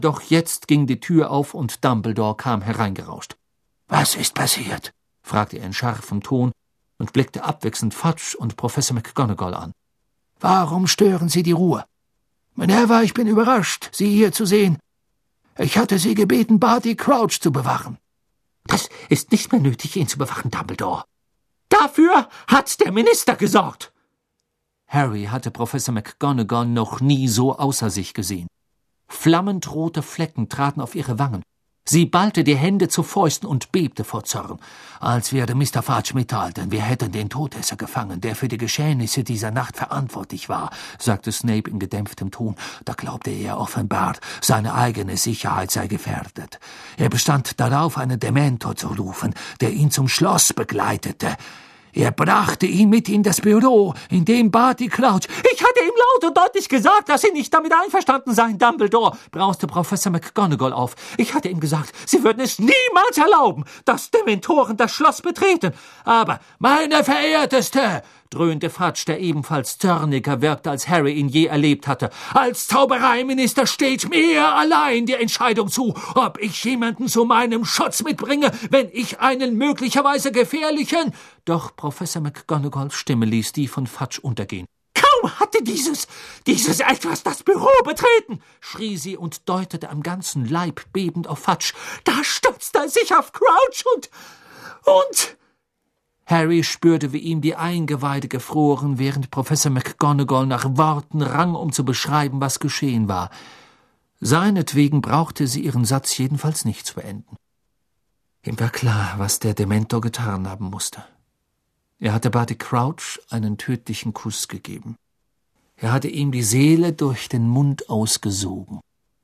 Doch jetzt ging die Tür auf und Dumbledore kam hereingerauscht. »Was ist passiert?« fragte er in scharfem Ton und blickte abwechselnd Fudge und Professor McGonagall an. »Warum stören Sie die Ruhe? Minerva, ich bin überrascht, Sie hier zu sehen. Ich hatte Sie gebeten, Barty Crouch zu bewachen.« »Das ist nicht mehr nötig, ihn zu bewachen, Dumbledore. Dafür hat der Minister gesorgt.« Harry hatte Professor McGonagall noch nie so außer sich gesehen. Flammend rote Flecken traten auf ihre Wangen. Sie ballte die Hände zu Fäusten und bebte vor Zorn. »Als wir Mr. Fudge mitteilten, wir hätten den Todesser gefangen, der für die Geschehnisse dieser Nacht verantwortlich war«, sagte Snape in gedämpftem Ton, »da glaubte er offenbar, seine eigene Sicherheit sei gefährdet. Er bestand darauf, einen Dementor zu rufen, der ihn zum Schloss begleitete. Er brachte ihn mit in das Büro, in dem Barty Crouch. »Ich hatte ihm laut und deutlich gesagt, dass Sie nicht damit einverstanden seien, Dumbledore«, brauste Professor McGonagall auf. »Ich hatte ihm gesagt, Sie würden es niemals erlauben, dass Dementoren das Schloss betreten. Aber, meine Verehrteste«, dröhnte Fudge, der ebenfalls zorniger wirkte, als Harry ihn je erlebt hatte, »als Zaubereiminister steht mir allein die Entscheidung zu, ob ich jemanden zu meinem Schutz mitbringe, wenn ich einen möglicherweise gefährlichen...« Doch Professor McGonagalls Stimme ließ die von Fudge untergehen. »Kaum hatte dieses Etwas das Büro betreten«, schrie sie und deutete am ganzen Leib bebend auf Fudge. »Da stürzte er sich auf Crouch und...« Harry spürte, wie ihm die Eingeweide gefroren, während Professor McGonagall nach Worten rang, um zu beschreiben, was geschehen war. Seinetwegen brauchte sie ihren Satz jedenfalls nicht zu beenden. Ihm war klar, was der Dementor getan haben musste. Er hatte Barty Crouch einen tödlichen Kuss gegeben. Er hatte ihm die Seele durch den Mund ausgesogen.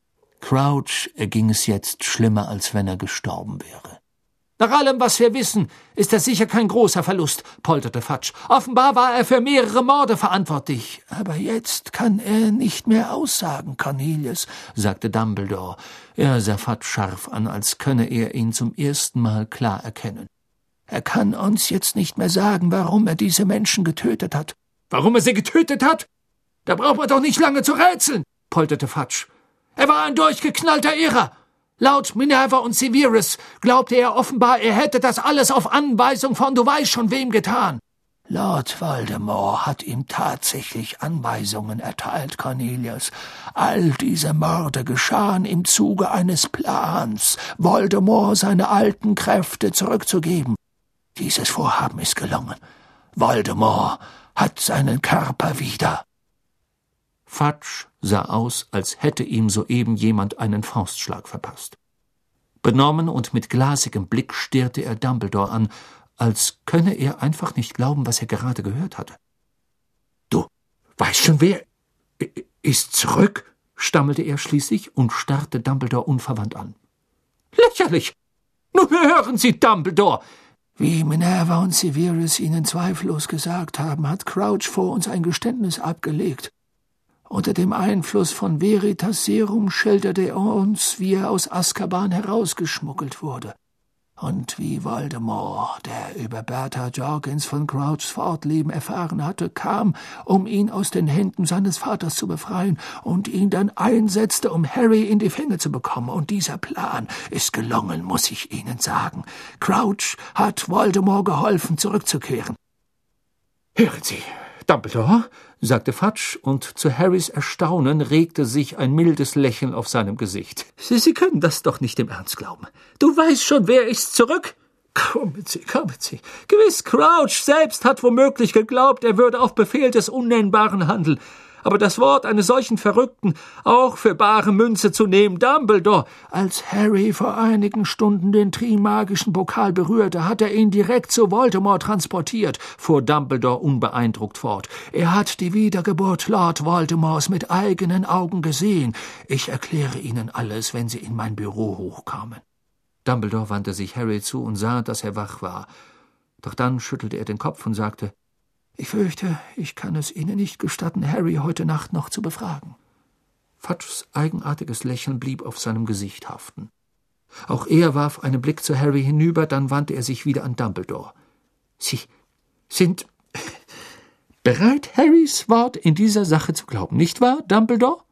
Crouch erging es jetzt schlimmer, als wenn er gestorben wäre. »Nach allem, was wir wissen, ist das sicher kein großer Verlust«, polterte Fudge. »Offenbar war er für mehrere Morde verantwortlich.« »Aber jetzt kann er nicht mehr aussagen, Cornelius«, sagte Dumbledore. Er sah Fudge scharf an, als könne er ihn zum ersten Mal klar erkennen. »Er kann uns jetzt nicht mehr sagen, warum er diese Menschen getötet hat.« »Warum er sie getötet hat? Da braucht man doch nicht lange zu rätseln«, polterte Fudge. »Er war ein durchgeknallter Irrer. Laut Minerva und Severus glaubte er offenbar, er hätte das alles auf Anweisung von du weißt schon wem getan.« »Lord Voldemort hat ihm tatsächlich Anweisungen erteilt, Cornelius. All diese Morde geschahen im Zuge eines Plans, Voldemort seine alten Kräfte zurückzugeben. Dieses Vorhaben ist gelungen. Voldemort hat seinen Körper wieder.« Fudge sah aus, als hätte ihm soeben jemand einen Faustschlag verpasst. Benommen und mit glasigem Blick stierte er Dumbledore an, als könne er einfach nicht glauben, was er gerade gehört hatte. »Du weißt schon, wer ist zurück?« stammelte er schließlich und starrte Dumbledore unverwandt an. »Lächerlich! Nun hören Sie, Dumbledore!« »Wie Minerva und Severus Ihnen zweifellos gesagt haben, hat Crouch vor uns ein Geständnis abgelegt. Unter dem Einfluss von Veritaserum schilderte er uns, wie er aus Azkaban herausgeschmuggelt wurde. Und wie Voldemort, der über Bertha Jorkins von Crouchs Fortleben erfahren hatte, kam, um ihn aus den Händen seines Vaters zu befreien und ihn dann einsetzte, um Harry in die Fänge zu bekommen. Und dieser Plan ist gelungen, muss ich Ihnen sagen. Crouch hat Voldemort geholfen, zurückzukehren.« »Hören Sie, Dumbledore«, sagte Fudge, und zu Harrys Erstaunen regte sich ein mildes Lächeln auf seinem Gesicht. »Sie können das doch nicht im Ernst glauben. Du weißt schon, wer ist zurück?« »Kommen Sie. Gewiss, Crouch selbst hat womöglich geglaubt, er würde auf Befehl des Unnennbaren handeln. Aber das Wort eines solchen Verrückten auch für bare Münze zu nehmen, Dumbledore!« »Als Harry vor einigen Stunden den trimagischen Pokal berührte, hat er ihn direkt zu Voldemort transportiert«, fuhr Dumbledore unbeeindruckt fort. »Er hat die Wiedergeburt Lord Voldemorts mit eigenen Augen gesehen. Ich erkläre Ihnen alles, wenn Sie in mein Büro hochkommen.« Dumbledore wandte sich Harry zu und sah, dass er wach war. Doch dann schüttelte er den Kopf und sagte: »Ich fürchte, ich kann es Ihnen nicht gestatten, Harry heute Nacht noch zu befragen.« Fudges eigenartiges Lächeln blieb auf seinem Gesicht haften. Auch er warf einen Blick zu Harry hinüber, dann wandte er sich wieder an Dumbledore. »Sie sind bereit, Harrys Wort in dieser Sache zu glauben, nicht wahr, Dumbledore?«